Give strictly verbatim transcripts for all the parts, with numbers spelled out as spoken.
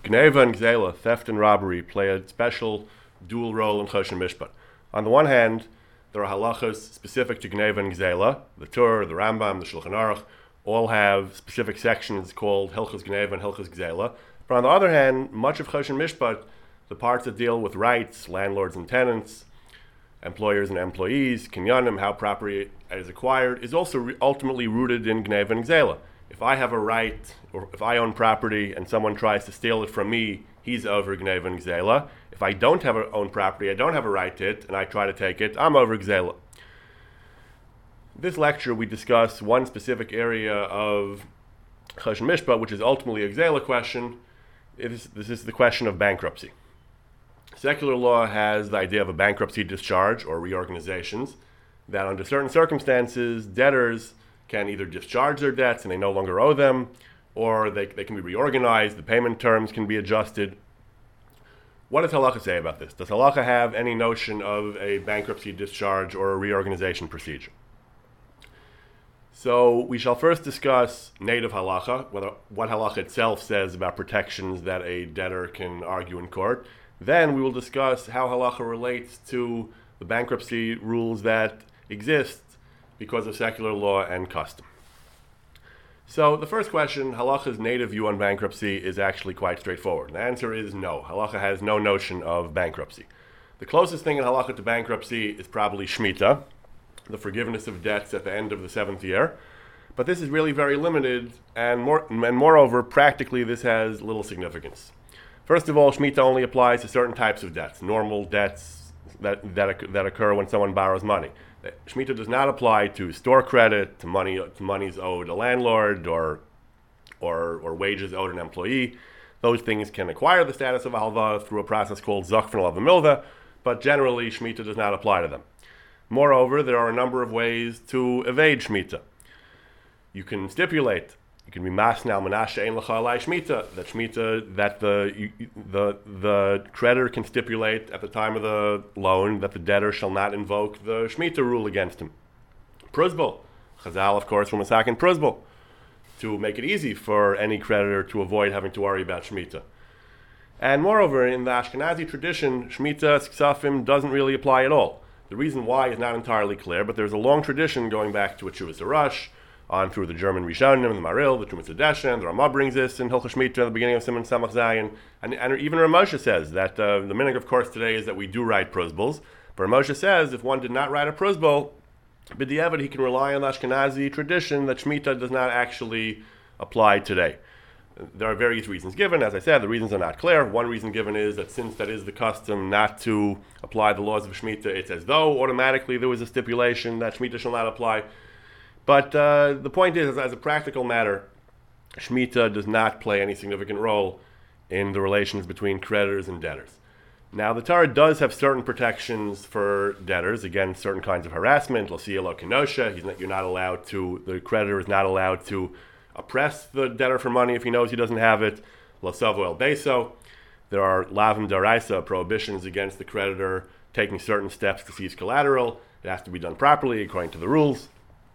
Gneva and Gzela, theft and robbery, play a special dual role in Choshen Mishpat. On the one hand, there are halachas specific to Gneva and Gzela. The Tur, the Rambam, the Shulchan Aruch all have specific sections called Hilchos Gneva and Hilchos Gzela. But on the other hand, much of Choshen Mishpat, the parts that deal with rights, landlords and tenants, employers and employees, kinyanim, how property is acquired, is also re- ultimately rooted in Gneva and Gzela. If I have a right, or if I own property and someone tries to steal it from me, he's over Gneva and Gzela. If I don't have a own property, I don't have a right to it, and I try to take it, I'm over Gzela. This lecture, we discuss one specific area of Choshen Mishpat, which is ultimately a Gzela question. It is, this is the question of bankruptcy. Secular law has the idea of a bankruptcy discharge or reorganizations, that under certain circumstances, debtors can either discharge their debts and they no longer owe them, or they, they can be reorganized, the payment terms can be adjusted. What does Halacha say about this? Does Halacha have any notion of a bankruptcy discharge or a reorganization procedure? So we shall first discuss native Halacha, whether, what Halacha itself says about protections that a debtor can argue in court. Then we will discuss how Halacha relates to the bankruptcy rules that exist because of secular law and custom. So the first question, Halacha's native view on bankruptcy, is actually quite straightforward. The answer is no. Halacha has no notion of bankruptcy. The closest thing in Halacha to bankruptcy is probably Shemitah, the forgiveness of debts at the end of the seventh year. But this is really very limited, and, more, and moreover, practically this has little significance. First of all, Shemitah only applies to certain types of debts, normal debts that, that, that occur when someone borrows money. Shemitah does not apply to store credit, to money to monies owed a landlord, or, or or wages owed an employee. Those things can acquire the status of a halva through a process called zakfin alav milva, but generally Shemitah does not apply to them. Moreover, there are a number of ways to evade Shemitah. You can stipulate, you can be masnal menashe ein lecha alai Shemitah, that Shemitah, that the you, the the creditor can stipulate at the time of the loan that the debtor shall not invoke the Shemitah rule against him. Pruzbul, Chazal, of course, from a second Pruzbul, to make it easy for any creditor to avoid having to worry about Shemitah. And moreover, in the Ashkenazi tradition, Shemitah Ksafim doesn't really apply at all. The reason why is not entirely clear, but there's a long tradition going back to a Chuvas Arash, on through the German Rishonim, the Maril, the Trumas Hadeshen, the Ramah brings this in Hilchos Shemitah at the beginning of Siman Samach Zayin, and, and even Ramosha says that uh, the minhag, of course, today is that we do write prozbuls, but Ramosha says if one did not write a prozbul, b'diavad he can rely on the Ashkenazi tradition that Shemitah does not actually apply today. There are various reasons given. As I said, the reasons are not clear. One reason given is that since that is the custom not to apply the laws of Shemitah, it's as though automatically there was a stipulation that Shemitah shall not apply. But uh, the point is, as a practical matter, Shemitah does not play any significant role in the relations between creditors and debtors. Now, the Torah does have certain protections for debtors against certain kinds of harassment. L'siyah lo kenosha, he's not, you're not allowed to, the creditor is not allowed to oppress the debtor for money if he knows he doesn't have it. L'savo el beso, there are lavim daraisa, prohibitions against the creditor taking certain steps to seize collateral. It has to be done properly according to the rules.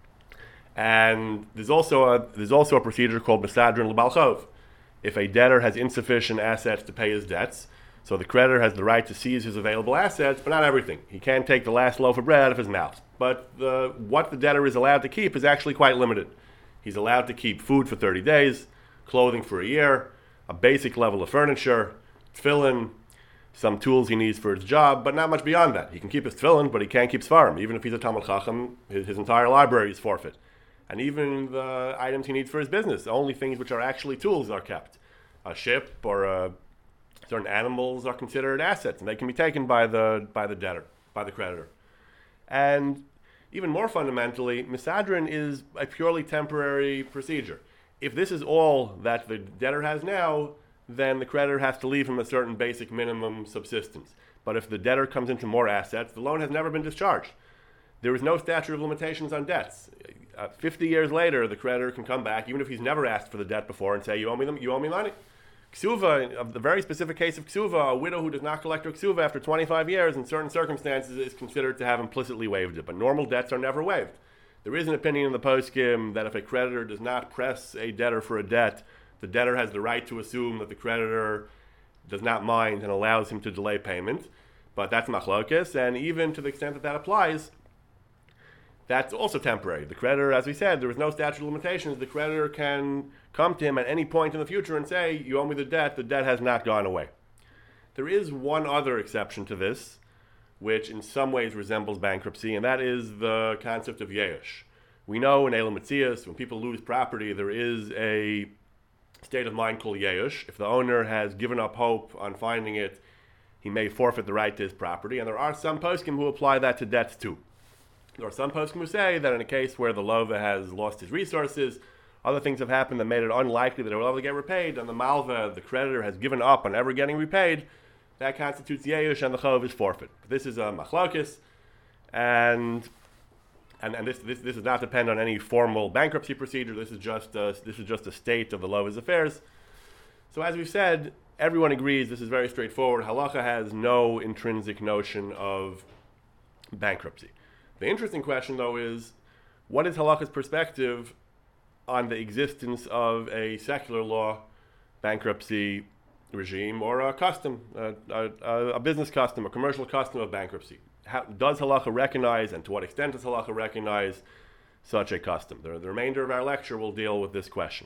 And there's also a there's also a procedure called Mesadrin l'bal chov. If a debtor has insufficient assets to pay his debts, so the creditor has the right to seize his available assets, but not everything. He can't take the last loaf of bread out of his mouth. But the, what the debtor is allowed to keep is actually quite limited. He's allowed to keep food for thirty days, clothing for a year, a basic level of furniture, tefillin, some tools he needs for his job, but not much beyond that. He can keep his tefillin, but he can't keep svarim. Even if he's a Talmud Chacham, his, his entire library is forfeit. And even the items he needs for his business, only things which are actually tools are kept. A ship or a, certain animals are considered assets, and they can be taken by the by the debtor, by the creditor. And even more fundamentally, Mesadrin is a purely temporary procedure. If this is all that the debtor has now, then the creditor has to leave him a certain basic minimum subsistence. But if the debtor comes into more assets, the loan has never been discharged. There is no statute of limitations on debts. Uh, fifty years later, the creditor can come back, even if he's never asked for the debt before, and say, you owe me them, you owe me money. Ksuva, of the very specific case of Ksuva, a widow who does not collect her Ksuva after twenty-five years in certain circumstances is considered to have implicitly waived it, but normal debts are never waived. There is an opinion in the poskim that if a creditor does not press a debtor for a debt, the debtor has the right to assume that the creditor does not mind and allows him to delay payment, but that's machlokes, and even to the extent that that applies, that's also temporary. The creditor, as we said, there is no statute of limitations. The creditor can come to him at any point in the future and say, you owe me the debt, the debt has not gone away. There is one other exception to this, which in some ways resembles bankruptcy, and that is the concept of yeush. We know in Elam Metzias, when people lose property, there is a state of mind called yeush. If the owner has given up hope on finding it, he may forfeit the right to his property, and there are some poskim who apply that to debts too. There are some poskim who say that in a case where the lova has lost his resources, other things have happened that made it unlikely that it will ever get repaid, and the malva, the creditor, has given up on ever getting repaid, that constitutes yeush, and the chov is forfeit. This is a machlokes, and and, and this, this this does not depend on any formal bankruptcy procedure. This is just a, this is just a state of the lova's affairs. So as we've said, everyone agrees this is very straightforward. Halacha has no intrinsic notion of bankruptcy. The interesting question, though, is what is halacha's perspective on the existence of a secular law bankruptcy regime or a custom, a, a, a business custom, a commercial custom of bankruptcy? How, does halacha recognize, and to what extent does halacha recognize such a custom? The, the remainder of our lecture will deal with this question.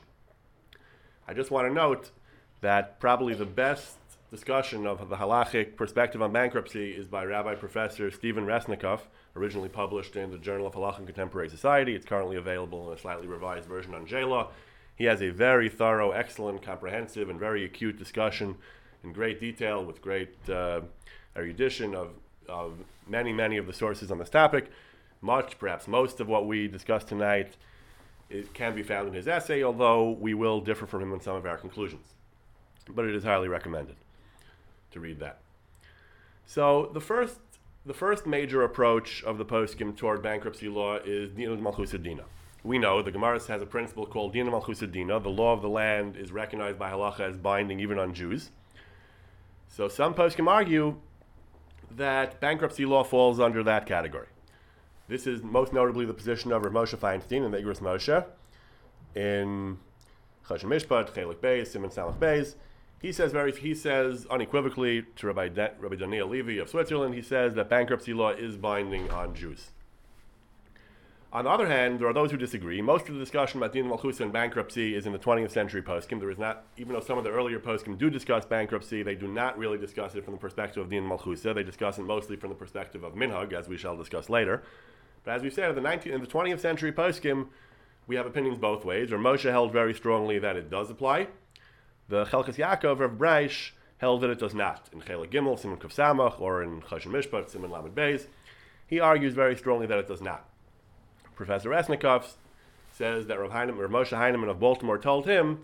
I just want to note that probably the best discussion of the halachic perspective on bankruptcy is by Rabbi Professor Stephen Resnikoff, originally published in the Journal of Halakha and Contemporary Society. It's currently available in a slightly revised version on J-Law. He has a very thorough, excellent, comprehensive, and very acute discussion in great detail with great uh, erudition of, of many, many of the sources on this topic. Much, perhaps most of what we discussed tonight, it can be found in his essay, although we will differ from him in some of our conclusions. But it is highly recommended to read that. So the first the first major approach of the poskim toward bankruptcy law is Dina Malchusa Dina. We know the Gemara has a principle called Dina Malchusa Dina. The law of the land is recognized by halacha as binding even on Jews. So some poskim argue that bankruptcy law falls under that category. This is most notably the position of Rav Moshe Feinstein in the Igros Moshe in Choshen Mishpat, Chelik Beis, Simon Samach Beis. He says very. He says unequivocally to Rabbi, De, Rabbi Daniel Levy of Switzerland. He says that bankruptcy law is binding on Jews. On the other hand, there are those who disagree. Most of the discussion about Din Malchusa and bankruptcy is in the twentieth century poskim. There is not, even though some of the earlier poskim do discuss bankruptcy, they do not really discuss it from the perspective of Din Malchusa. They discuss it mostly from the perspective of minhag, as we shall discuss later. But as we said, in the, nineteenth, in the twentieth century poskim, we have opinions both ways. Rav Moshe held very strongly that it does apply. The Chelkas Yaakov of Breish held that it does not. In Chelik Gimel, Simon Kuf Samach, or in Choshen Mishpat, Simon Lamed Beis, he argues very strongly that it does not. Professor Resnikoff says that Rav, Heinemann, Rav Moshe Heinemann of Baltimore told him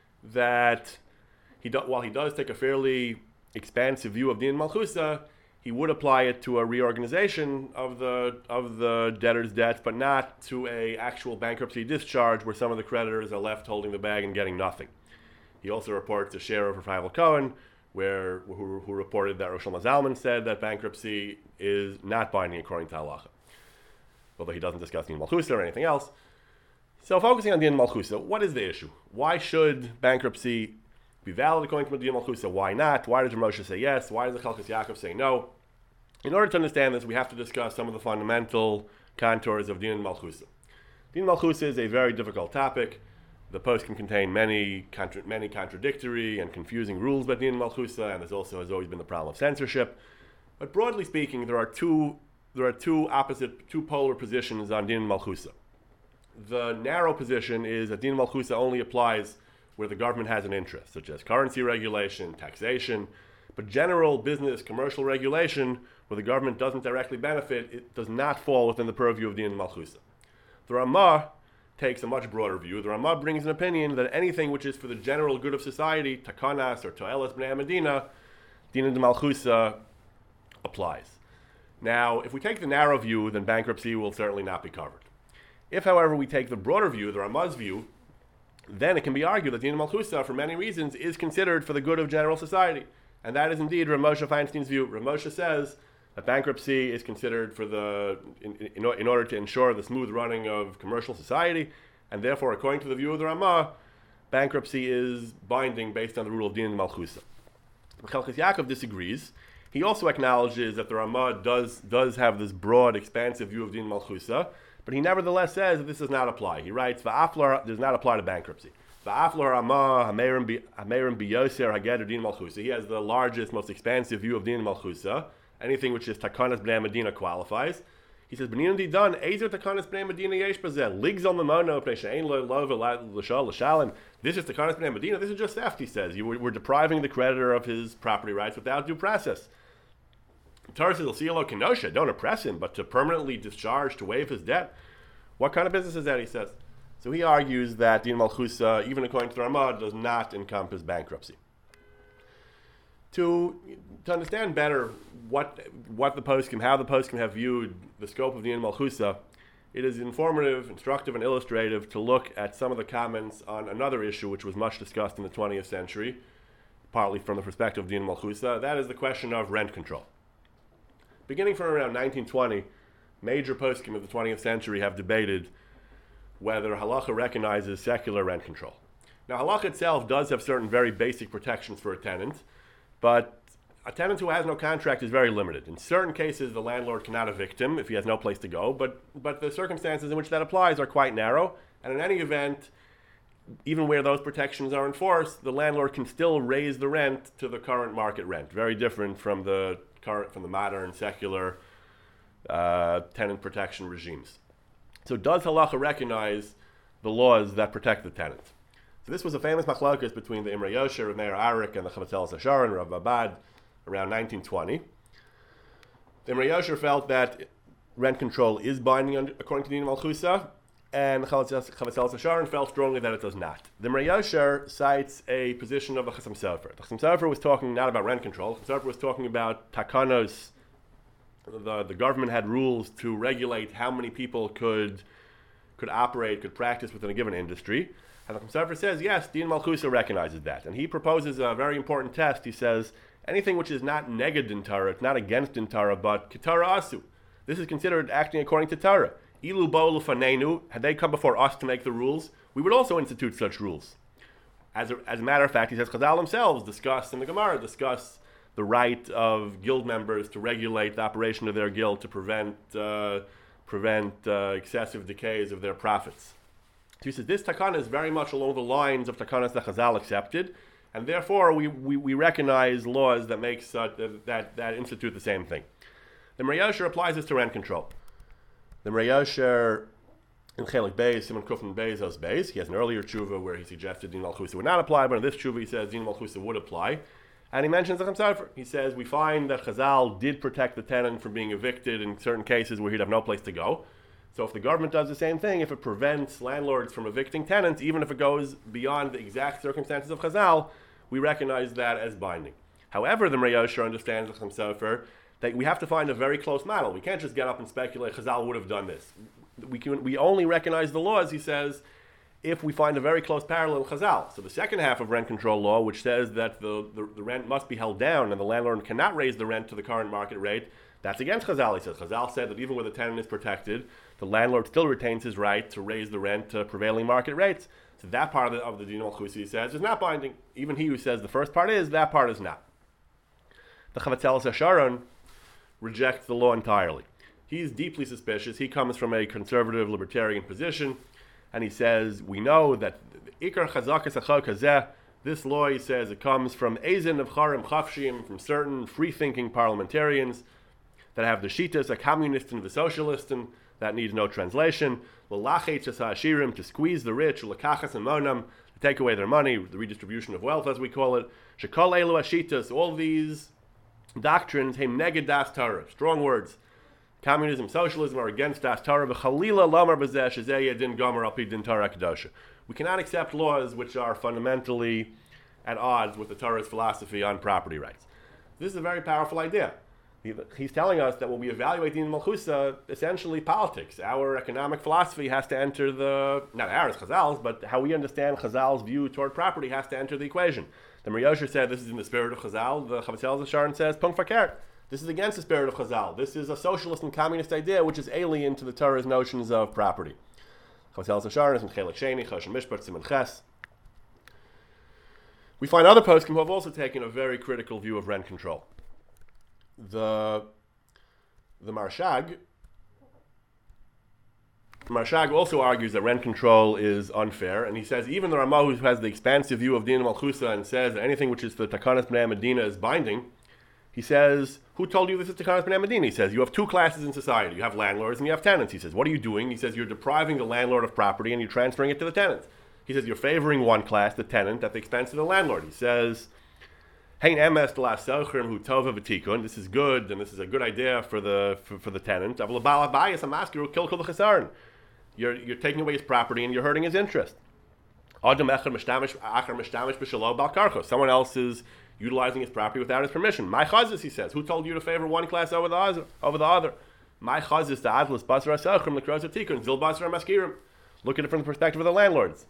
that he do, while he does take a fairly expansive view of Din Malchusa, he would apply it to a reorganization of the of the debtor's debts, but not to a actual bankruptcy discharge where some of the creditors are left holding the bag and getting nothing. He also reports a share of Rav Cohen, where who, who reported that Rosh Zalman said that bankruptcy is not binding according to halacha, although he doesn't discuss Din Malchusa or anything else. So focusing on Din Malchusa, what is the issue? Why should bankruptcy be valid according to Din Malchusa? Why not? Why does Rav Moshe say yes? Why does the Chelkas Yaakov say no? In order to understand this, we have to discuss some of the fundamental contours of Din Malchusa. Din Malchusa is a very difficult topic. The post can contain many contra- many contradictory and confusing rules about Din Malchusa, and there's also has always been the problem of censorship. But broadly speaking, there are two there are two opposite, two polar positions on Din Malchusa. The narrow position is that Din Malchusa only applies where the government has an interest, such as currency regulation, taxation, but general business, commercial regulation, where the government doesn't directly benefit, it does not fall within the purview of Din Malchusa. The Ramah takes a much broader view. The Ramah brings an opinion that anything which is for the general good of society, takanas or toelas b'nei Medina, Din Malchusa applies. Now, if we take the narrow view, then bankruptcy will certainly not be covered. If, however, we take the broader view, the Ramah's view, then it can be argued that Din Malchusa, for many reasons, is considered for the good of general society. And that is indeed Rav Moshe Feinstein's view. Rav Moshe says that bankruptcy is considered for the in, in, in order to ensure the smooth running of commercial society, and therefore, according to the view of the Ramah, bankruptcy is binding based on the rule of Din Malchusa. Chelkas Yaakov disagrees. He also acknowledges that the Ramah does does have this broad, expansive view of Din Malchusa, but he nevertheless says that this does not apply. He writes, "Va'aflar does not apply to bankruptcy." Va'aflar Ramah Hamerim Biyoser Hageder Din Malchusa. He has the largest, most expansive view of Din Malchusa. Anything which is Takanas Bnei Medina qualifies. He says, "Benin Didan Ezer Takanas Bnei Medina Yesh Bazeh Ligs on the Mono Pneishain Lo Lov L'Shal L'Shalim." This is Takanas Bnei Medina. This is just theft. He says, "You we're depriving the creditor of his property rights without due process." Torah says, "L'Sielo Kenosha, don't oppress him, but to permanently discharge, to waive his debt." What kind of business is that? He says. So he argues that Din Malchusa, even according to the Ramah, does not encompass bankruptcy. To to understand better what what the poskim, how the poskim have viewed the scope of Din Malchusa, it is informative, instructive, and illustrative to look at some of the comments on another issue which was much discussed in the twentieth century, partly from the perspective of Din Malchusa. That is the question of rent control. Beginning from around nineteen twenty, major poskim of the twentieth century have debated whether halacha recognizes secular rent control. Now, halacha itself does have certain very basic protections for a tenant, but a tenant who has no contract is very limited. In certain cases, the landlord cannot evict him if he has no place to go, but, but the circumstances in which that applies are quite narrow, and in any event, even where those protections are enforced, the landlord can still raise the rent to the current market rent, very different from the current, from the modern secular uh, tenant protection regimes. So does halacha recognize the laws that protect the tenant? So this was a famous machlokas between the Imre Yosher, Rav Meir Arik, and the Chavatzeles Hasharon, Rav Babad, around nineteen twenty. The Imre Yosher felt that rent control is binding under, according to Din Malchusa, and the Chavatzeles Hasharon felt strongly that it does not. The Imre Yosher cites a position of the Chasam Sofer. The Chasam Sofer was talking not about rent control. The Chasam Sofer was talking about takanos. The, the government had rules to regulate how many people could could operate, could practice within a given industry. And the Chasam Sofer says, yes, Din Malchusa recognizes that. And he proposes a very important test. He says, anything which is not neged in Torah, it's not against in Torah, but Ketara Asu. This is considered acting according to Torah. Ilu bo lufanenu, had they come before us to make the rules, we would also institute such rules. As a, as a matter of fact, he says, Chazal themselves discuss in the Gemara, discuss the right of guild members to regulate the operation of their guild to prevent uh, prevent uh, excessive decays of their profits. So he says this takana is very much along the lines of takanas that Chazal accepted, and therefore we, we, we recognize laws that make such, uh, that that institute the same thing. The Imre Yosher applies this to rent control. The Imre Yosher in Chelik Beis, Simon Kufn Beis, Os Beis, he has an earlier tshuva where he suggested Din Malchusa would not apply, but in this tshuva he says Din Malchusa would apply. And he mentions the Chasam Sofer. He says, we find that Chazal did protect the tenant from being evicted in certain cases where he'd have no place to go. So if the government does the same thing, if it prevents landlords from evicting tenants, even if it goes beyond the exact circumstances of Chazal, we recognize that as binding. However, the Imre Yosher understands the Chasam Sofer that we have to find a very close model. We can't just get up and speculate Chazal would have done this. We can, we only recognize the laws, he says, if we find a very close parallel in Chazal. So the second half of rent control law, which says that the, the, the rent must be held down and the landlord cannot raise the rent to the current market rate, that's against Chazal, he says. Chazal said that even where the tenant is protected, the landlord still retains his right to raise the rent to prevailing market rates. So that part of the, of the Din Malchusa, he says, is not binding. Even he who says the first part is, that part is not. The Chavatzeles Hasharon rejects the law entirely. He's deeply suspicious. He comes from a conservative libertarian position, and he says, we know that Ikar Chazakas Achal Kazeh, this law, he says, it comes from Ezen of Charim Chafshim, from certain free-thinking parliamentarians that have the Shitas, a communist and the socialist, and that needs no translation. L'lachet Hashirim, to squeeze the rich, L'kachas and Monam, to take away their money, the redistribution of wealth, as we call it. Shekol Elu Hashitas, all these doctrines, Heim Neged Das Torah, strong words. Communism, socialism are against Das Torah. V'chalila lamar b'zeh shezeh yedin gomer al pi din Torah kedosha. We cannot accept laws which are fundamentally at odds with the Torah's philosophy on property rights. This is a very powerful idea. He, he's telling us that when we evaluate Din Malchusa, essentially politics, our economic philosophy has to enter the, not ours, Chazal's, but how we understand Chazal's view toward property has to enter the equation. The Imre Yosher said this is in the spirit of Chazal. The Chavatzeles Hasharon says, Punkt fakert. This is against the spirit of Chazal. This is a socialist and communist idea which is alien to the Torah's notions of property. Chavatzeles Hasharon is in Chelik Sheni, Choshen Mishpat, Siman Ches. We find other poskim who have also taken a very critical view of rent control. The the Marshag Marshag also argues that rent control is unfair, and he says even the Ramah, who has the expansive view of Din Malchusa and says that anything which is the Takanas Bnei Medina is binding, he says, who told you this is Takanas Bnei Medina? He says, you have two classes in society. You have landlords and you have tenants. He says, what are you doing? He says, you're depriving the landlord of property and you're transferring it to the tenants. He says, you're favoring one class, the tenant, at the expense of the landlord. He says, Hein emes la selchrim hu tova v'tikun. This is good, and this is a good idea for the for, for the tenant. You're you're taking away his property and you're hurting his interest. Someone else is utilizing his property without his permission. My chazis, he says, who told you to favor one class over the other? Over the other? My chazis, the adlas basra selchrim lekros v'tikun zil basra maskirim. Look at it from the perspective of the landlords.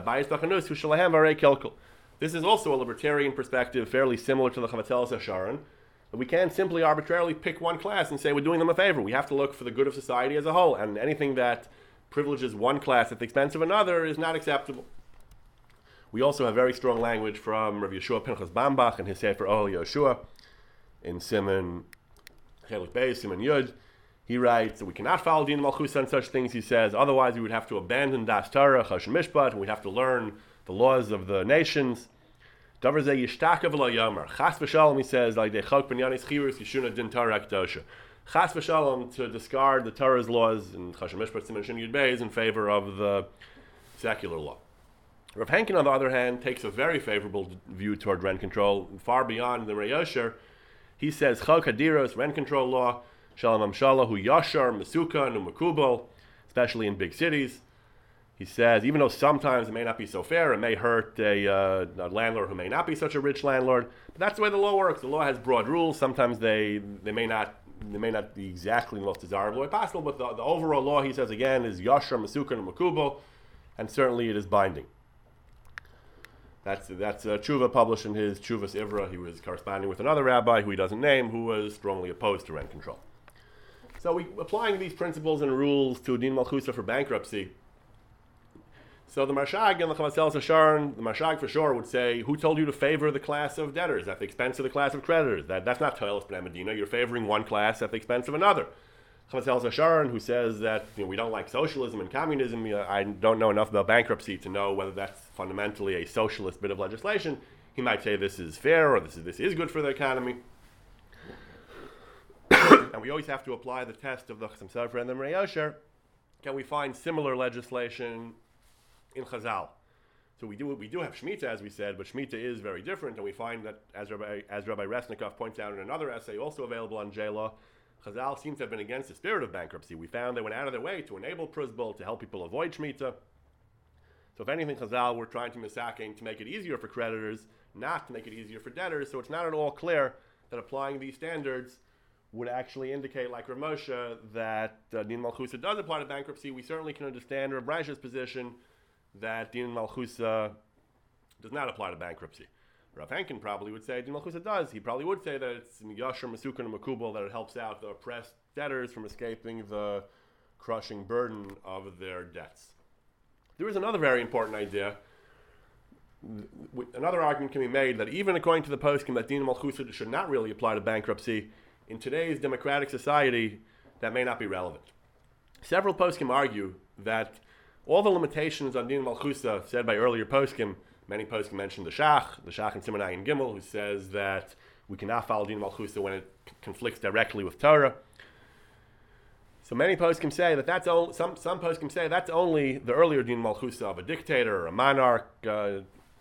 This is also a libertarian perspective, fairly similar to the Chavatzelis Hasharon. But we can't simply arbitrarily pick one class and say we're doing them a favor. We have to look for the good of society as a whole, and anything that privileges one class at the expense of another is not acceptable. We also have very strong language from Rav Yeshua Pinchas Bambach and his Sefer Ohel Yeshua in Simon Chelik Beis, Simon Yud. He writes that we cannot follow Din Malchusa and such things. He says, otherwise we would have to abandon Das Torah, Choshen Mishpat, and we'd have to learn the laws of the nations. Davar zeh yishtaka v'lo yomer. Chas v'shalom, he says, like the Chok Binyanis Chirus Yishuna Din Torah Kedosha. Chas v'shalom, to discard the Torah's laws and Choshen Mishpat Simon Shin Yud Beis in favor of the secular law. Rav Henkin, on the other hand, takes a very favorable view toward rent control, far beyond the Reyosher. He says, Chok Hadiros, rent control law, Shalom Amshala, hu Yashar, Mesukan, and Makubal, especially in big cities. He says, even though sometimes it may not be so fair, it may hurt a, uh, a landlord who may not be such a rich landlord, but that's the way the law works. The law has broad rules. Sometimes they they may not they may not be exactly the most desirable way possible, but the, the overall law, he says again, is Yashar, Mesukan, and Makubal, and certainly it is binding. That's that's uh, Tshuva published in his Tshuvas Ivra. He was corresponding with another rabbi who he doesn't name, who was strongly opposed to rent control. So we applying these principles and rules to Din Malchusa for bankruptcy. So the Marshag and the Chavatzelis Hasharon, the Marshag for sure would say, who told you to favor the class of debtors at the expense of the class of creditors? That, that's not Toelis B'nai Medina. You're favoring one class at the expense of another. Chavatzelis Hasharon, who says that you know, we don't like socialism and communism. You know, I don't know enough about bankruptcy to know whether that's fundamentally a socialist bit of legislation. He might say this is fair or this is, this is good for the economy. And we always have to apply the test of the Chassam Sofer and the Mirei Yosher. Can we find similar legislation in Chazal? So we do we do have Shemitah, as we said, but Shemitah is very different, and we find that, as Rabbi, as Rabbi Resnikov points out in another essay, also available on J-Law, Chazal seems to have been against the spirit of bankruptcy. We found they went out of their way to enable Pruzbul, to help people avoid Shemitah. So if anything, Chazal were trying to misaking to make it easier for creditors, not to make it easier for debtors, so it's not at all clear that applying these standards would actually indicate, like Rav Moshe, that uh, Din Malchusa does apply to bankruptcy. We certainly can understand Rav Rasha's position that Din Malchusa does not apply to bankruptcy. Rav Henkin probably would say Din Malchusa does. He probably would say that it's in Yashar, Mesukan, and Makubal, that it helps out the oppressed debtors from escaping the crushing burden of their debts. There is another very important idea. Another argument can be made that even according to the poskim that Din Malchusa should not really apply to bankruptcy, in today's democratic society, that may not be relevant. Several poskim argue that all the limitations on Din Malchusa said by earlier poskim, many poskim mentioned the Shach, the Shach in Siman Ayin Gimel, who says that we cannot follow Din Malchusa when it c- conflicts directly with Torah. So many poskim say that that's only, some some poskim say that's only the earlier Din Malchusa of a dictator or a monarch, uh,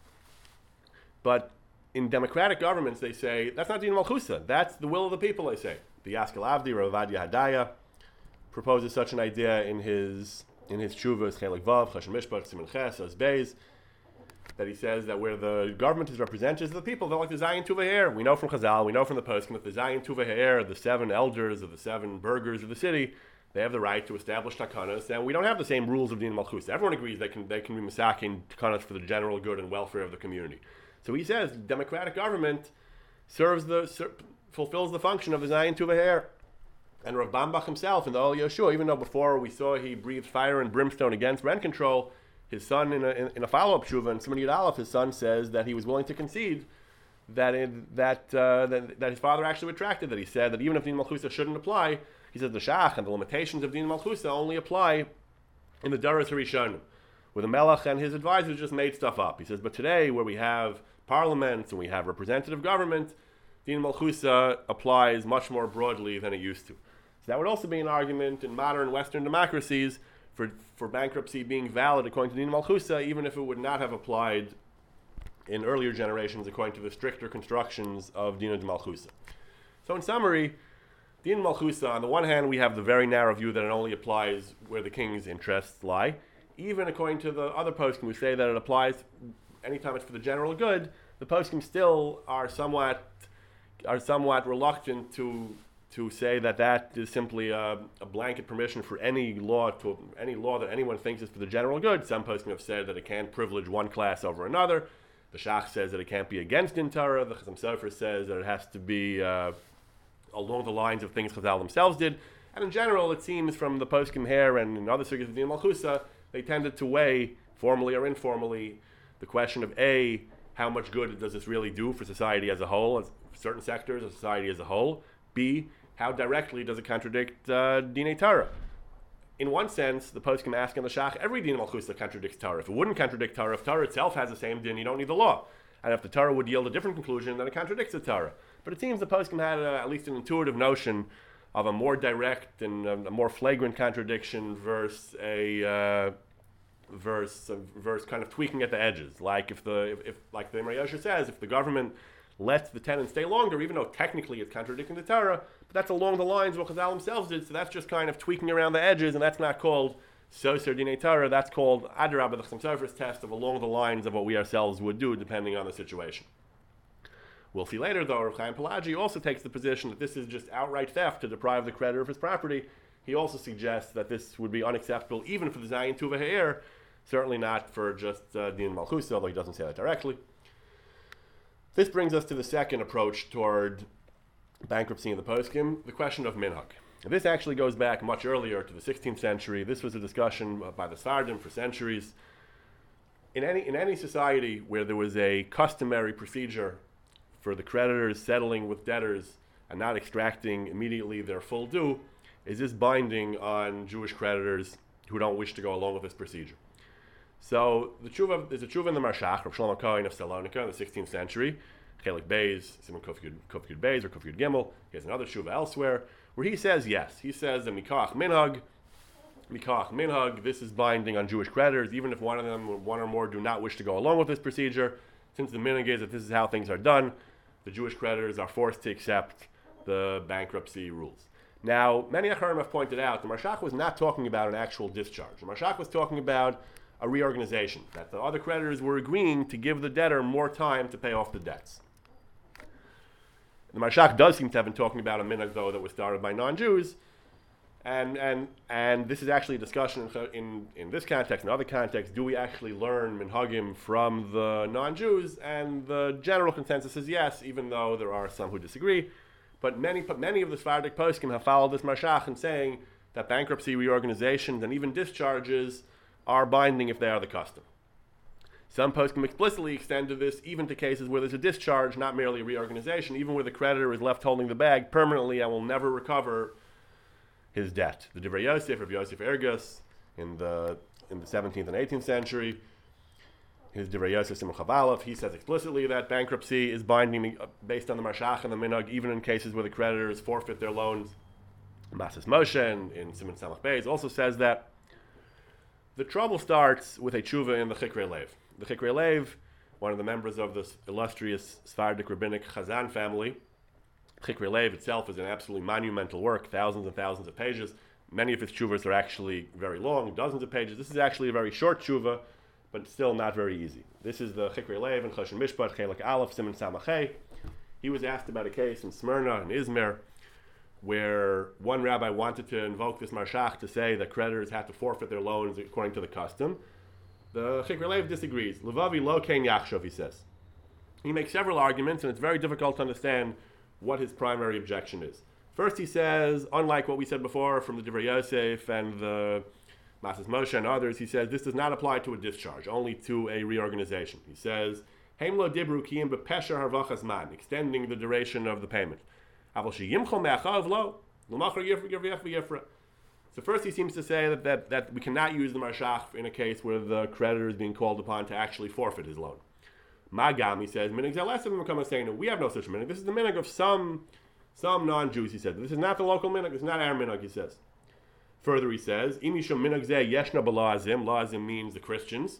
but in democratic governments, they say, that's not Din Malchusa. That's the will of the people, they say. The Yaskel Avdi, Rav Ovadia Hadaya, proposes such an idea in his in his Tshuvas, Chelik Vav, Choshen Mishpat, Siman Ches, Oz Beis, that he says that where the government is representatives of the people, they're like the Zayin Tuva Ha'er. We know from Chazal, we know from the poskim that the Zayin Tuva Ha'er, the seven elders of the seven burghers of the city, they have the right to establish takanas, and we don't have the same rules of Din Malchusa. Everyone agrees they can they can be masaking takanas for the general good and welfare of the community. So he says democratic government serves the ser- fulfills the function of the Zayin Tuva Ha'er. And Rav Bambach himself in the Ohel Yeshua, even though before we saw he breathed fire and brimstone against rent control, his son, in a, in, in a follow-up tshuva, in Siman Yud Aleph, his son says that he was willing to concede that in, that, uh, that that his father actually retracted, that he said that even if Din Malchusa shouldn't apply, he says the Shach and the limitations of Din Malchusa only apply in the Daras Harishonim, where the Melech and his advisors just made stuff up. He says, but today, where we have parliaments and we have representative government, Din Malchusa applies much more broadly than it used to. So that would also be an argument in modern Western democracies for, for bankruptcy being valid according to Din Malchusa, even if it would not have applied in earlier generations according to the stricter constructions of Din Malchusa. So in summary, Din Malchusa, on the one hand, we have the very narrow view that it only applies where the king's interests lie. Even according to the other poskim who say that it applies anytime it's for the general good, the poskim still are somewhat are somewhat reluctant to to say that that is simply a, a blanket permission for any law to any law that anyone thinks is for the general good. Some poskim have said that it can't privilege one class over another. The Shach says that it can't be against Din Torah. The Chasam Sofer says that it has to be uh, along the lines of things Chazal themselves did. And in general, it seems from the poskim here and in other sugars of Din Malchusa, they tended to weigh, formally or informally, the question of A, how much good does this really do for society as a whole, as certain sectors of society as a whole? B, how directly does it contradict uh, Dinei Torah? In one sense, the poskim ask in the Shach, every Din Malchusa contradicts Torah. If it wouldn't contradict Torah, if Torah itself has the same din, you don't need the law. And if the Torah would yield a different conclusion, then it contradicts the Torah. But it seems the poskim had a, at least an intuitive notion of a more direct and a, a more flagrant contradiction versus a uh, verse uh, verse kind of tweaking at the edges. Like if the if, if like the Imre Yosher says, if the government lets the tenant stay longer, even though technically it's contradicting the Torah, but that's along the lines of what Chazal themselves did. So that's just kind of tweaking around the edges, and that's not called Soser Dinei Torah. That's called Adrabah, the Chasam Sofer's test of along the lines of what we ourselves would do, depending on the situation. We'll see later, though, Rav Chaim Pelagi also takes the position that this is just outright theft to deprive the creditor of his property. He also suggests that this would be unacceptable even for the Zayin Tuva Ha'er, certainly not for just uh, Din Malchusa, although he doesn't say that directly. This brings us to the second approach toward bankruptcy in the poskim, the question of minhag. This actually goes back much earlier to the sixteenth century. This was a discussion by the Sfardim for centuries. In any, in any society where there was a customary procedure for the creditors settling with debtors and not extracting immediately their full due, is this binding on Jewish creditors who don't wish to go along with this procedure? So the tshuva, there's a tshuva in the Marshach, Rav Shlomo Cohen of Salonika in the sixteenth century, Chelik Beis, Simon Kuf Yud Beis or Kuf Yud Gimel. He has another tshuva elsewhere where he says yes. He says that mikach minhag, mikach minhag, this is binding on Jewish creditors, even if one of them, one or more, do not wish to go along with this procedure. Since the minhag is that this is how things are done, the Jewish creditors are forced to accept the bankruptcy rules. Now, many Acharim have pointed out the Marshach was not talking about an actual discharge. The Marshach was talking about a reorganization, that the other creditors were agreeing to give the debtor more time to pay off the debts. The Marshach does seem to have been talking about a minhag, though, that was started by non-Jews, and and and this is actually a discussion in, in, in this context, in other contexts, do we actually learn minhagim from the non-Jews? And the general consensus is yes, even though there are some who disagree. But many, but many of the Sephardic poskim have followed this Marshach in saying that bankruptcy reorganizations and even discharges are binding if they are the custom. Some poskim explicitly extend to this even to cases where there's a discharge, not merely a reorganization, even where the creditor is left holding the bag permanently and will never recover his debt. The Divrei Yosef, Rav Yosef Ergus, in the in the seventeenth and eighteenth century, his Divrei Yosef Simon Chavalov, he says explicitly that bankruptcy is binding based on the Marshach and the Minhag, even in cases where the creditors forfeit their loans. Masas Moshe and in Simon Samach Beis also says that. The trouble starts with a tshuva in the Chikrei Lev. The Chikrei Lev, one of the members of the illustrious Sephardic rabbinic Chazan family, Chikrei Lev itself is an absolutely monumental work, thousands and thousands of pages. Many of its tshuvas are actually very long, dozens of pages. This is actually a very short tshuva, but still not very easy. This is the Chikrei Lev in Choshen Mishpat, Chelik Aleph, Simon Samachay. He was asked about a case in Smyrna, in Izmir, where one rabbi wanted to invoke this Marshach to say that creditors had to forfeit their loans according to the custom. The Chikrei Lev disagrees. Levavi lo kein yachshov, he says. He makes several arguments, and it's very difficult to understand what his primary objection is. First, he says, unlike what we said before from the Divrei Yosef and the Masas Moshe and others, he says this does not apply to a discharge, only to a reorganization. He says, Heimlo dibru kiyim bepesher harvachas man, extending the duration of the payment. Aval sheyimchol me'achav lo, l'machar yifra yifra yifra. So first he seems to say that, that, that we cannot use the marshach in a case where the creditor is being called upon to actually forfeit his loan. Magam, he says, minig zelesim v'kama saying, we have no such minig. This is the minig of some some non-Jews, he said. This is not the local minig, this is not our minig, he says. Further he says, imishum minig zeh yeshna b'la'azim, la'azim means the Christians.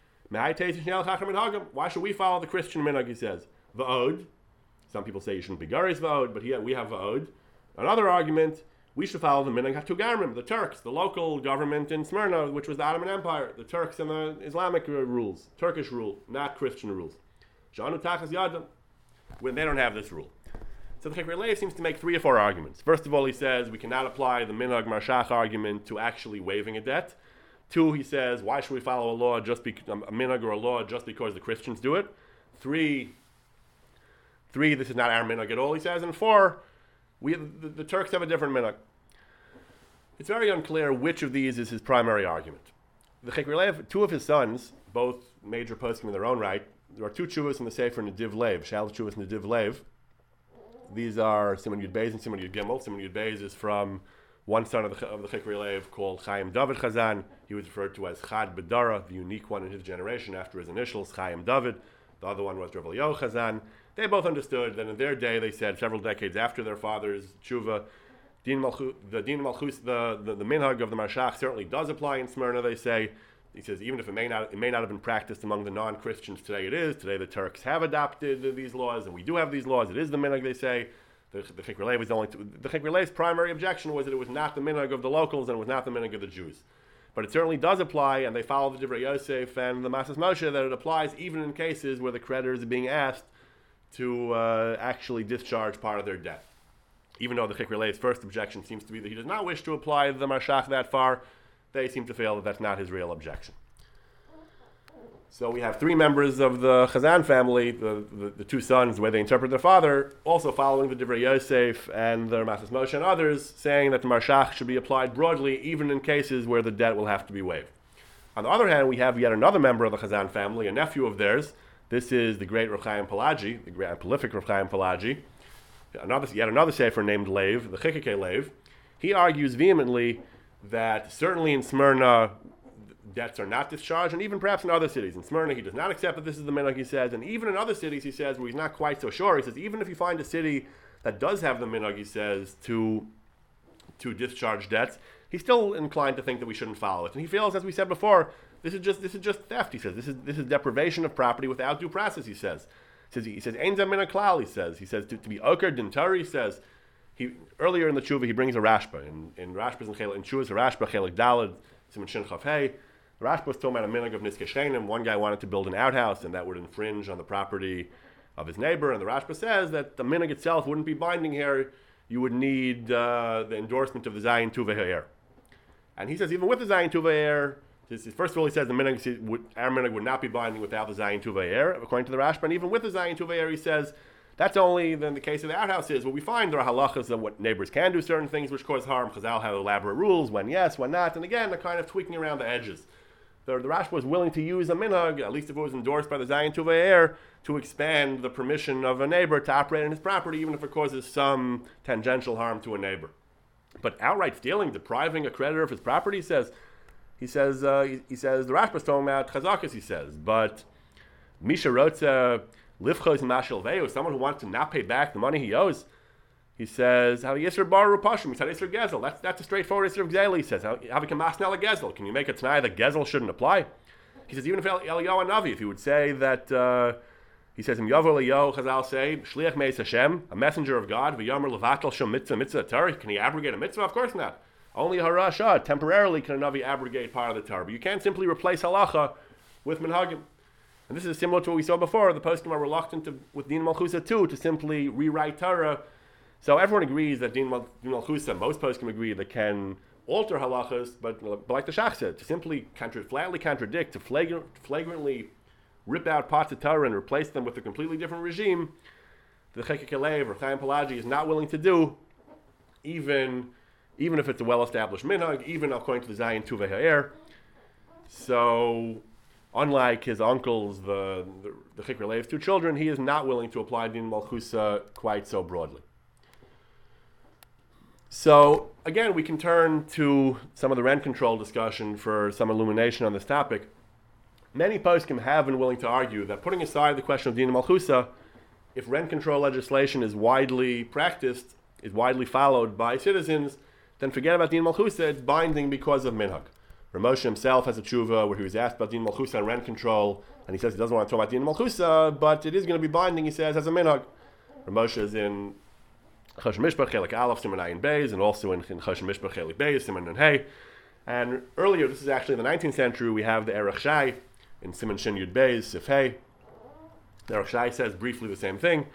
Why should we follow the Christian minig, he says. V'od, some people say you shouldn't be garis v'od, but here we have v'od. Another argument, we should follow the minig hatugarmim, the Turks, the local government in Smyrna, which was the Ottoman Empire, the Turks and the Islamic rules, Turkish rule, not Christian rules. Shanu tachas yadam, when they don't have this rule. So the Chekre Lev seems to make three or four arguments. First of all, he says we cannot apply the minig marshach argument to actually waiving a debt. Two, he says, why should we follow a law just be, a minig or a law just because the Christians do it? Three, three, this is not our minig at all, he says. And four, we the, the Turks have a different minig. It's very unclear which of these is his primary argument. The Chekre Lev, two of his sons, both major poskim in their own right, there are two chuvas in the Sefer Nediv Lev, Shalosh chuvas Nediv Lev. These are Simon Yud Beis and Simon Yud Gimel. Simon Yud Beis is from one son of the, of the Chekre Lev called Chaim David Chazan. He was referred to as Chad Bedara, the unique one in his generation after his initials, Chaim David. The other one was Rav Eliyahu Chazan. They both understood that in their day, they said, several decades after their father's tshuva, Din Malchus, the Din Malchus, the, the, the minhag of the Marshach certainly does apply in Smyrna, they say. He says, even if it may not it may not have been practiced among the non-Christians today, it is. Today the Turks have adopted these laws, and we do have these laws. It is the minhag, they say. The, the Chekre Lev was only to, the Chekre Lev's primary objection was that it was not the minhag of the locals and it was not the minhag of the Jews. But it certainly does apply, and they follow the Divrei Yosef and the Masas Moshe, that it applies even in cases where the creditors are being asked to uh, actually discharge part of their debt. Even though the Chekre Lev's first objection seems to be that he does not wish to apply the Marshach that far, they seem to feel that that's not his real objection. So we have three members of the Chazan family, the, the, the two sons, the way they interpret their father, also following the Divrei Yosef and the Masas Moshe and others, saying that the Marshach should be applied broadly, even in cases where the debt will have to be waived. On the other hand, we have yet another member of the Chazan family, a nephew of theirs. This is the great Rav Chaim Pelagi, the great and prolific Rav Chaim Pelagi. Another, yet another sefer named Lev, the Chikike Lev. He argues vehemently that certainly in Smyrna, debts are not discharged, and even perhaps in other cities. In Smyrna, he does not accept that this is the minhag, he says, and even in other cities, he says, where he's not quite so sure, he says, even if you find a city that does have the minhag, he says, to, to discharge debts, he's still inclined to think that we shouldn't follow it. And he feels, as we said before, this is just this is just theft, he says. This is this is deprivation of property without due process, he says. He says, he says, Ein zeh min haklal, he says. He says, to, to be oker din tari, he says. He, earlier in the tshuva, he brings a Rashba. In, in Rashba's in Chelik, in Tshuva's Rashba, Chelik Daled, Simon Shin Chav Hey, the Rashba was talking about a minhag of Nizkei Shenim. One guy wanted to build an outhouse, and that would infringe on the property of his neighbor. And the Rashba says that the minhag itself wouldn't be binding here. You would need uh, the endorsement of the Zayin Tuva Ha'er. And he says, even with the Zayin Tuva Ha'er, first of all, he says the minhag would, our minhag would not be binding without the Zayin Tuva Ha'er, according to the Rashba. And even with the Zayin Tuva Ha'er, he says, that's only then the case of the outhouse is. What we find there are halachas of what neighbors can do certain things which cause harm. Chazal have elaborate rules, when yes, when not. And again, they're kind of tweaking around the edges. The, the Rashba was willing to use a minhag, at least if it was endorsed by the Zayin Tuva Ha'er, to expand the permission of a neighbor to operate in his property, even if it causes some tangential harm to a neighbor. But outright stealing, depriving a creditor of his property, he says, he says, uh, he, he says, the Rashba is talking about chazakas, he says, but Misha Rotza Livchos Mashal Veu, someone who wants to not pay back the money he owes, he says, how Yisr Baru Pashim, he said Yisr Gezel. That's that's a straightforward Yisr Gzeli, he says. How we can masnel a Gezel? Can you make a Tanai that Gezel shouldn't apply? He says, even if Eliyahu Navi, if he would say that, uh, he says, Im Yavo Eliyahu, Chazal say, Shliach Meis Hashem, a messenger of God, V'yomer Levatel Shem Mitzvah, Mitzvah Torah, can he abrogate a mitzvah? Of course not. Only Harashah, temporarily can a Navi abrogate part of the Torah. But you can't simply replace halacha with minhagim. And this is similar to what we saw before. The poskim are reluctant to, with Din Malchusa too, to simply rewrite Torah. So everyone agrees that Din Malchusa, most poskim agree, that can alter halachas, but, but like the Shach said, to simply contra- flatly contradict, to flagrant, flagrantly rip out parts of Torah and replace them with a completely different regime, the Chekik Lev or Chaim Pelagi is not willing to do, even even if it's a well-established minhag, even according to the Zayin Tuvei Ha'er. So, unlike his uncles, the the, the Chikr Leiv's two children, he is not willing to apply Din Malchusa quite so broadly. So, again, we can turn to some of the rent control discussion for some illumination on this topic. Many poskim have been willing to argue that, putting aside the question of Din Malchusa, if rent control legislation is widely practiced, is widely followed by citizens, then forget about Din Malchusa, it's binding because of minhag. Ramosha himself has a tshuva where he was asked about Din Malchusa and rent control, and he says he doesn't want to talk about Din Malchusa, but it is going to be binding, he says, as a minhag. Ramosha is in Choshen Mishpach, Chelik Aleph, Siman Ayin Beis, and also in, in Choshen Mishpach, Chelik Beis, Siman Nun Hey. And earlier, this is actually in the nineteenth century, we have the Erech Shai in Siman Shin Yud Beis, Sif Hey. The Erech Shai says briefly the same thing.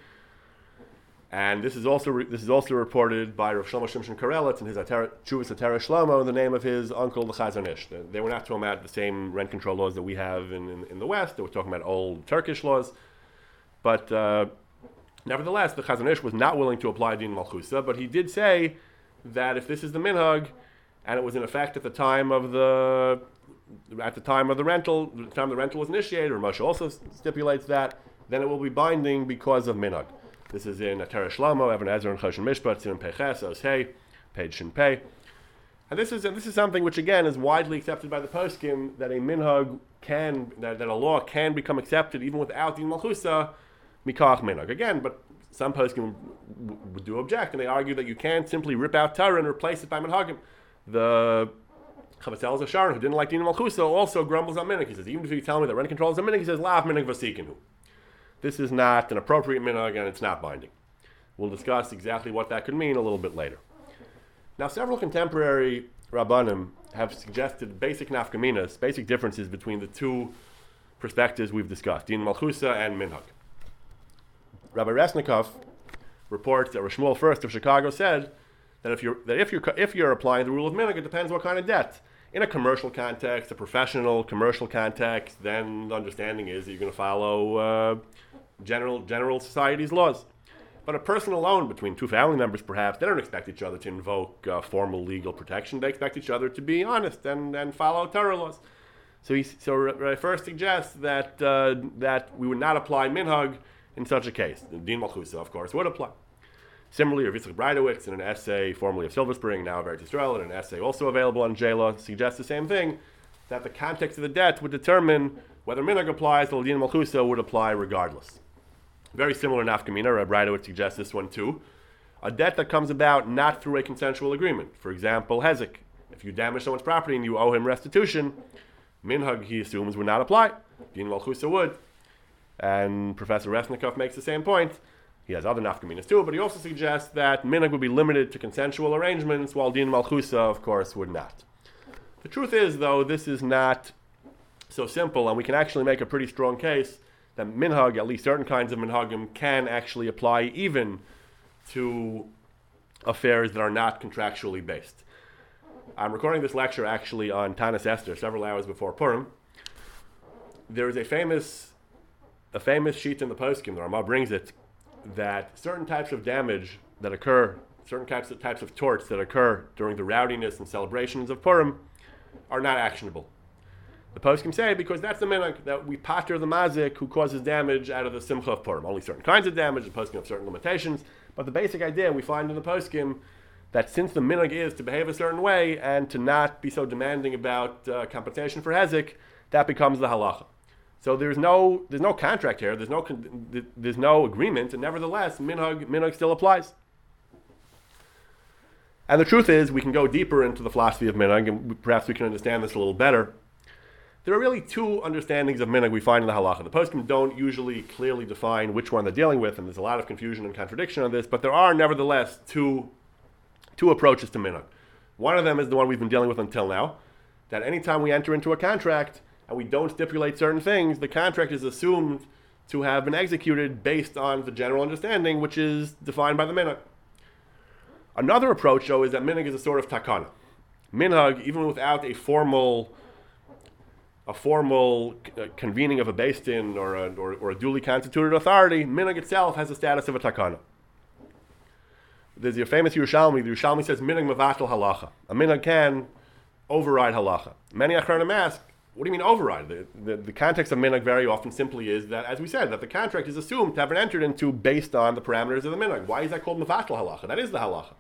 And this is also re- this is also reported by Rav Shlomo Shimshon Karelitz in his Atera, Chuvas Atera Shlomo in the name of his uncle, the Chazon Ish. They, they were not talking about the same rent control laws that we have in, in, in the West. They were talking about old Turkish laws. But uh, nevertheless, the Chazon Ish was not willing to apply Din Malchusa, but he did say that if this is the minhag, and it was in effect at the time of the at the time of the rental, the time the rental was initiated, or Moshe also stipulates that, then it will be binding because of minhag. This is in Atera Shlomo, Evan Ezer, and Choshen Mishpat, Siman Peches, Os Hey, page Shin Pei. And this is and this is something which again is widely accepted by the poskim, that a minhag can that, that a law can become accepted even without Din Malchusa, mikach minhag. Again, but some poskim w- w- do object, and they argue that you can't simply rip out Torah and replace it by minhagim. The Chavetz Elazar Sharon, who didn't like Din Malchusa, also grumbles on minhag. He says, even if you tell me that rent control is a minhag, he says, lav minhag vasikinu. This is not an appropriate minhag, and it's not binding. We'll discuss exactly what that could mean a little bit later. Now, several contemporary Rabbanim have suggested basic nafkaminas, basic differences between the two perspectives we've discussed, Din Malchusa and minhag. Rabbi Resnikov reports that Rav Shmuel First of Chicago said that if you're that if you're if you're applying the rule of minhag, it depends what kind of debt. In a commercial context, a professional commercial context, then the understanding is that you're going to follow uh, general general society's laws. But a personal loan between two family members, perhaps, they don't expect each other to invoke uh, formal legal protection. They expect each other to be honest and, and follow Torah laws. So he so Rabbi First suggests that uh, that we would not apply minhag in such a case. Din Malchusa, of course, would apply. Similarly, Rav Yitzchak Breidowitz, in an essay formerly of Silver Spring, now of Eretz Yisrael, in an essay also available on J L A, suggests the same thing, that the context of the debt would determine whether minhag applies, the Din Malchusa would apply regardless. Very similar nafkamina, Rav Breidowitz suggests this one too. A debt that comes about not through a consensual agreement. For example, hezek. If you damage someone's property and you owe him restitution, minhag, he assumes, would not apply. Din Malchusa would. And Professor Resnikov makes the same point. He has other nafkaminas too, but he also suggests that minhag would be limited to consensual arrangements, while Din Malchusa, of course, would not. The truth is, though, this is not so simple, and we can actually make a pretty strong case that minhag, at least certain kinds of minhagim, can actually apply even to affairs that are not contractually based. I'm recording this lecture actually on Tanis Esther, several hours before Purim. There is a famous, a famous sheet in the poskim, the Ramah brings it, that certain types of damage that occur, certain types of types of torts that occur during the rowdiness and celebrations of Purim are not actionable. The poskim say because that's the minhag, that we pater the mazik who causes damage out of the simcha of Purim. Only certain kinds of damage, the poskim have certain limitations, but the basic idea we find in the poskim that since the minhag is to behave a certain way and to not be so demanding about uh, compensation for hezek, that becomes the halacha. So there's no there's no contract here. There's no there's no agreement, and nevertheless, minhag minhag still applies. And the truth is, we can go deeper into the philosophy of minhag, and perhaps we can understand this a little better. There are really two understandings of minhag we find in the halacha. The poskim don't usually clearly define which one they're dealing with, and there's a lot of confusion and contradiction on this. But there are nevertheless two two approaches to minhag. One of them is the one we've been dealing with until now, that anytime we enter into a contract and we don't stipulate certain things, the contract is assumed to have been executed based on the general understanding, which is defined by the minhag. Another approach, though, is that minhag is a sort of takana. Minhag, even without a formal, a formal uh, convening of a beis din or a, or, or a duly constituted authority, minhag itself has the status of a takana. there's your famous Yerushalmi. The Yerushalmi says minhag mevatel halacha. A minhag can override halacha. Many achronim ask, what do you mean override? The, the, the context of minhag very often simply is that, as we said, that the contract is assumed to have been entered into based on the parameters of the minhag. Why is that called mevatel halacha? That is the halacha.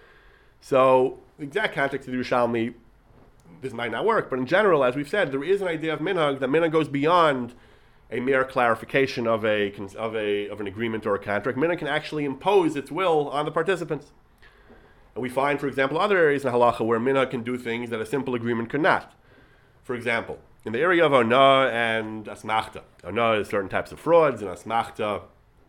So the exact context of the Yerushalmi, this might not work, but in general, as we've said, there is an idea of minhag that minhag goes beyond a mere clarification of a of a of an agreement or a contract. Minhag can actually impose its will on the participants. And we find, for example, other areas in halacha where minhag can do things that a simple agreement could not. For example, in the area of ona and asmachta. Ona is certain types of frauds, and asmachta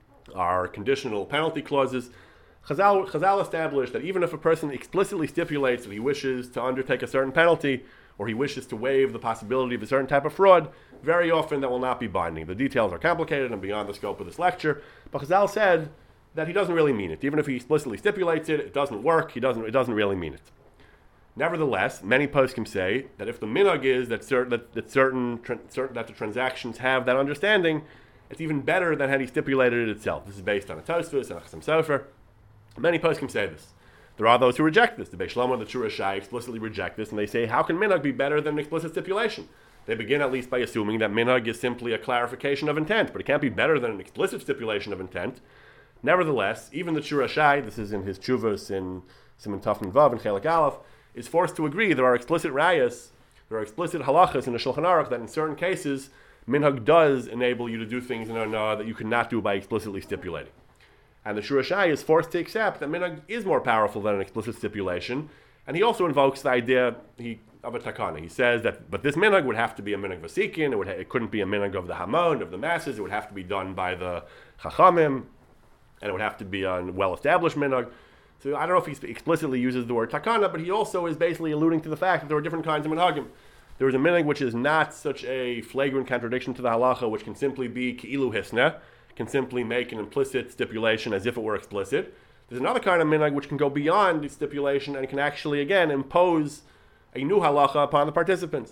are conditional penalty clauses. Chazal, Chazal established that even if a person explicitly stipulates that he wishes to undertake a certain penalty, or he wishes to waive the possibility of a certain type of fraud, very often that will not be binding. The details are complicated and beyond the scope of this lecture, but Chazal said that he doesn't really mean it. Even if he explicitly stipulates it, it doesn't work, he doesn't, it doesn't really mean it. Nevertheless, many poskim say that if the minhag is that, cer- that, that, certain, tra- certain, that the transactions have that understanding, it's even better than had he stipulated it itself. This is based on a Tosfos and a Chassam Sofer. Many poskim say this. There are those who reject this. The Beis Shlomo and the Shura Shai explicitly reject this, and they say, how can minhag be better than an explicit stipulation? They begin at least by assuming that minhag is simply a clarification of intent, but it can't be better than an explicit stipulation of intent. Nevertheless, even the Shura Shai, this is in his Tshuvos in Siman Taf Nun Vav and Chelik Aleph, is forced to agree there are explicit rayas, there are explicit halachas in the Shulchan Aruch that in certain cases, minhag does enable you to do things in Ona that you could not do by explicitly stipulating. And the Shura Shai is forced to accept that minhag is more powerful than an explicit stipulation, and he also invokes the idea he, of a takana. He says that, but this minhag would have to be a minhag vasikin, it, would ha- it couldn't be a minhag of the hamon, of the masses, it would have to be done by the chachamim, and it would have to be a well-established minhag. So I don't know if he explicitly uses the word takana, but he also is basically alluding to the fact that there are different kinds of minhagim. There is a minhag which is not such a flagrant contradiction to the halacha, which can simply be ki'ilu hisna, can simply make an implicit stipulation as if it were explicit. There's another kind of minhag which can go beyond the stipulation and can actually, again, impose a new halacha upon the participants.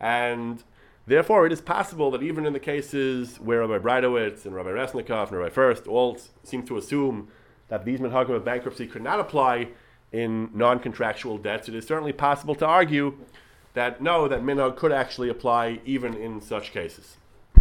And therefore, it is possible that even in the cases where Rabbi Breidowitz and Rabbi Resnikov and Rabbi First all seem to assume that these minhagim of bankruptcy could not apply in non-contractual debts, it is certainly possible to argue that no, that minhag could actually apply even in such cases.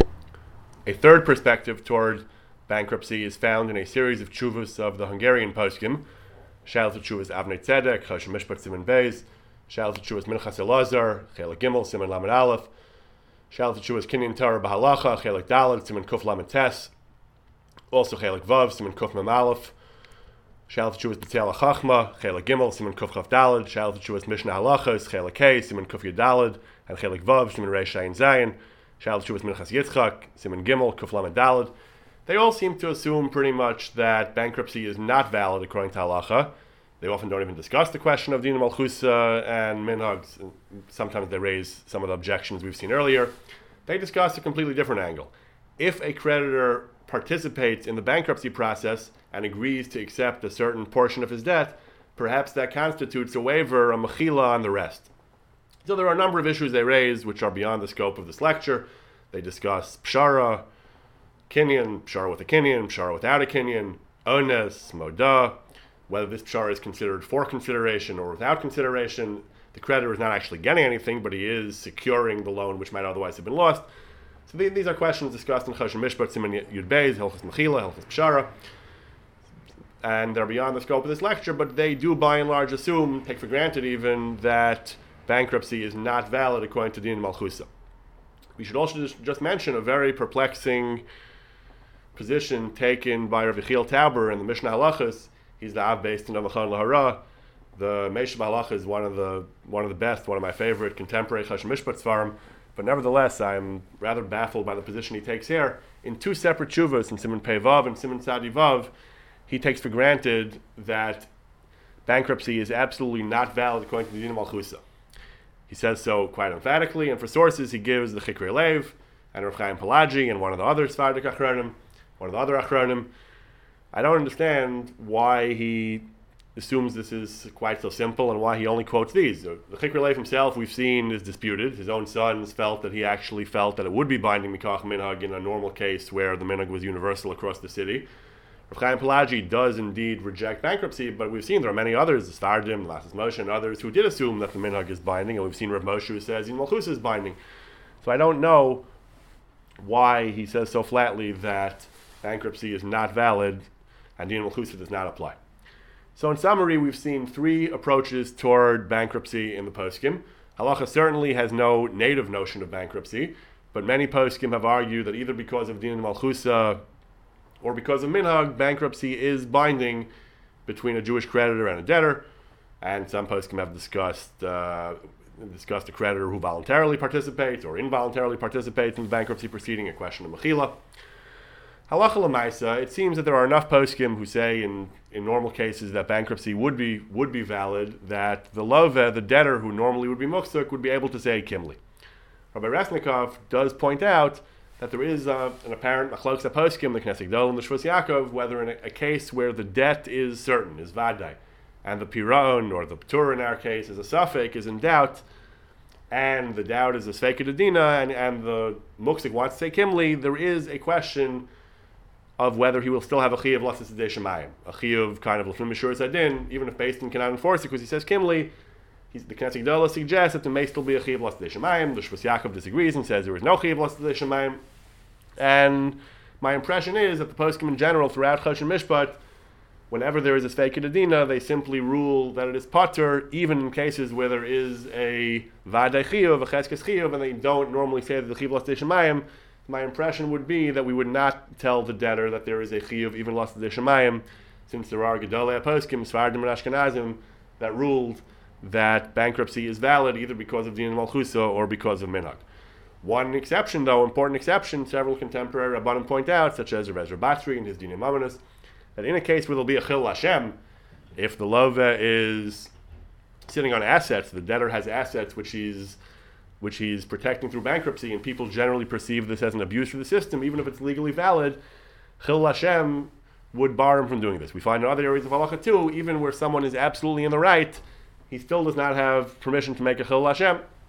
A third perspective toward bankruptcy is found in a series of tshuvos of the Hungarian poskim. Shal tshuvos Avnei Tzedek, Choshen Mishpat Siman Beis, Shal tshuvos Minchas Elazar, Chelik Gimel, Siman Lamed Aleph, Shal tshuvos Kinyan Torah Bahalacha, Chelik Daled, Siman Kuf Lamed Tes, also Chelik Vav, Siman Kuf Mem Aleph, Shal tshuvos B'Tzial HaChachma, Chelik Gimel, Siman Kuf Chav Daled, Shal tshuvos Mishnah Halachos, Chelik Kei, Siman Kuf Yud Daled, and Chelik Vav, Siman Reish Ayin Zayin, Shal tshuvos Minchas Yitzchak, Siman Gimel, Kuf Lamed Daled. They all seem to assume pretty much that bankruptcy is not valid according to halacha. They often don't even discuss the question of Dina Malchusa and minhags. Sometimes they raise some of the objections we've seen earlier. They discuss a completely different angle. If a creditor participates in the bankruptcy process and agrees to accept a certain portion of his debt, perhaps that constitutes a waiver, a mechila on the rest. So there are a number of issues they raise which are beyond the scope of this lecture. They discuss pshara, kinyan, pshara with a kinyan, pshara without a kinyan, ones, moda, whether this pshara is considered for consideration or without consideration. The creditor is not actually getting anything, but he is securing the loan which might otherwise have been lost. So th- these are questions discussed in Choshen Mishpat, Siman Yud Beis, Hilchos Mechila, Hilchos Pshara, and they're beyond the scope of this lecture, but they do by and large assume, take for granted even, that bankruptcy is not valid according to Din Malchusa. We should also just, just mention a very perplexing position taken by Rav Yechiel Tauber in the Mishnah Halachos. He's the Av based in Avachon Lahara. The Meishav Halacha is one of the one of the best, one of my favorite contemporary Choshen Mishpat Svarim. But nevertheless, I'm rather baffled by the position he takes here. In two separate tshuvos, in Siman Pei Vav and Siman Tzadi Vav, he takes for granted that bankruptcy is absolutely not valid according to the Din Malchusa. He says so quite emphatically, and for sources he gives the Chikri Lev and Rav Chaim Pelagi and one of the other Sfardik Achronim, one of the other Achronim. I don't understand why he assumes this is quite so simple and why he only quotes these. The Chikri Lev himself, we've seen, is disputed. His own sons felt that he actually felt that it would be binding Mikach Minhag in a normal case where the Minhag was universal across the city. Rav Chaim Pelagi does indeed reject bankruptcy, but we've seen there are many others, the Stardim, Lasses Moshe, and others who did assume that the minhag is binding, and we've seen Rav Moshe who says in Malchus is binding. So I don't know why he says so flatly that bankruptcy is not valid and Din Malchus does not apply. So in summary, we've seen three approaches toward bankruptcy in the poskim. Halacha certainly has no native notion of bankruptcy, but many poskim have argued that either because of Din Malchusa or because of minhag, bankruptcy is binding between a Jewish creditor and a debtor, and some poskim have discussed uh, discussed a creditor who voluntarily participates or involuntarily participates in the bankruptcy proceeding, a question of mechila. Halacha l'maisa, it seems that there are enough poskim who say in, in normal cases that bankruptcy would be would be valid, that the loveh, the debtor who normally would be muksuk, would be able to say kimli. Rabbi Resnikov does point out that there is uh, an apparent machlokes poskim, the Knesset Gdol and the Shvus Yaakov, whether in a, a case where the debt is certain, is vadai, and the piron, or the ptur in our case, is a suffix, is in doubt, and the doubt is a sveika dedina, and, and the muksik wants to say kimli, there is a question of whether he will still have a chiyuv lasses sedei shemayim, a chiyuv kind of l'fnim mishur sadin, even if Beis Din cannot enforce it because he says kimli. He's, the Knesset Gdol suggests that there may still be a chiyuv lasses sedei shemayim. The Shvus Yaakov disagrees and says there is no chiyuv lasses sedei shemayim. And my impression is that the poskim in general throughout Choshen Mishpat, whenever there is a sveika dedina, they simply rule that it is pater, even in cases where there is a vadai chiyuv, a cheskes chiyuv, and they don't normally say that the chiyuv lasses sedei shemayim. My impression would be that we would not tell the debtor that there is a chiyuv even lasses sedei shemayim, since there are gedolei poskim, Sfardim and Ashkenazim, that ruled that bankruptcy is valid either because of Din Malchusa or because of minhag. One exception, though, important exception, several contemporary Rabbanim point out, such as Rav Ezra Batri and his Dinei Mamonos, that in a case where there will be a chil Hashem, if the loveh is sitting on assets, the debtor has assets which he's which he's protecting through bankruptcy, and people generally perceive this as an abuse of the system, even if it's legally valid, chil Hashem would bar him from doing this. We find in other areas of halacha too, even where someone is absolutely in the right, he still does not have permission to make a chil Hashem.